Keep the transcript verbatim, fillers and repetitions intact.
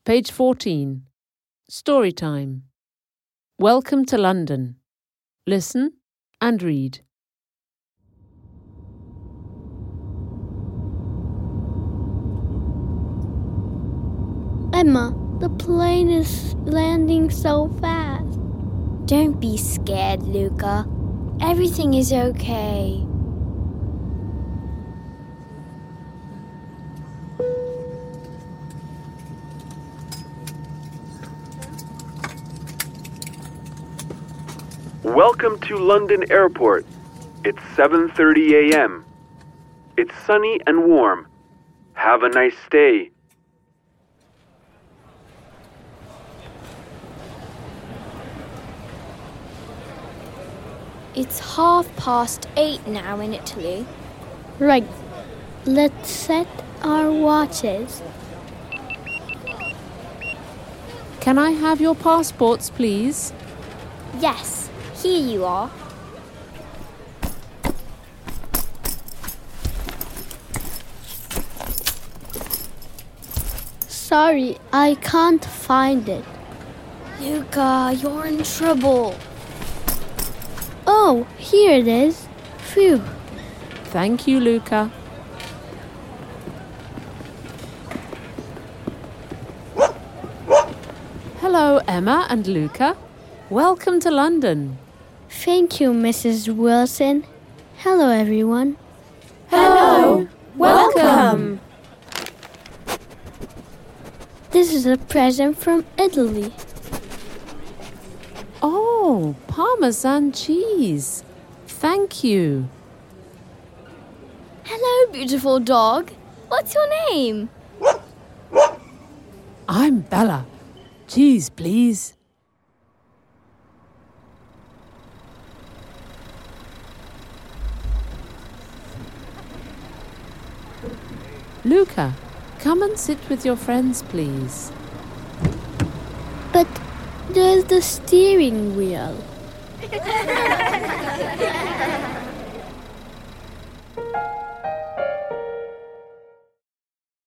Page fourteen. Story time. Welcome to London. Listen and read. Emma, the plane is landing so fast. Don't be scared, Luca. Everything is okay. Welcome to London Airport. It's seven thirty a m It's sunny and warm. Have a nice stay. It's half past eight now in Italy. Right. Let's set our watches. Can I have your passports, please? Yes, here you are. Sorry, I can't find it. Luca, you're in trouble. Oh, here it is. Phew. Thank you, Luca. Hello, Emma and Luca. Welcome to London. Thank you, Missus Wilson. Hello, everyone. Hello. Welcome. This is a present from Italy. Oh, Parmesan cheese. Thank you. Hello, beautiful dog. What's your name? I'm Bella. Cheese, please. Luca, come and sit with your friends, please. But there's the steering wheel.